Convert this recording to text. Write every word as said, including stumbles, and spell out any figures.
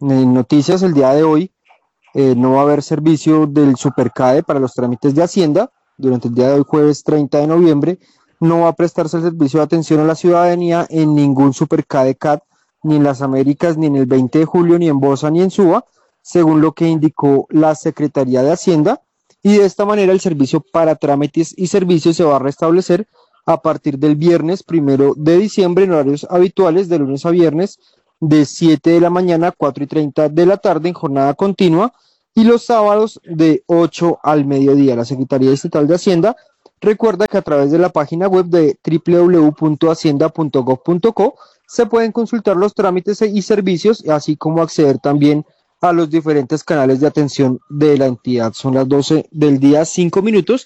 En noticias el día de hoy eh, no va a haber servicio del Supercade para los trámites de Hacienda. Durante el día de hoy, jueves treinta de noviembre, no va a prestarse el servicio de atención a la ciudadanía en ningún Supercade C A T, ni en las Américas, ni en el veinte de julio, ni en Bosa, ni en Suba, según lo que indicó la Secretaría de Hacienda. Y de esta manera el servicio para trámites y servicios se va a restablecer a partir del viernes primero de diciembre en horarios habituales de lunes a viernes de siete de la mañana a cuatro y treinta de la tarde en jornada continua y los sábados de ocho al mediodía. La Secretaría Estatal de Hacienda recuerda que a través de la página web de doble u doble u doble u punto hacienda punto gob punto co se pueden consultar los trámites y servicios, así como acceder también a los diferentes canales de atención de la entidad. Son las doce del día, cinco minutos.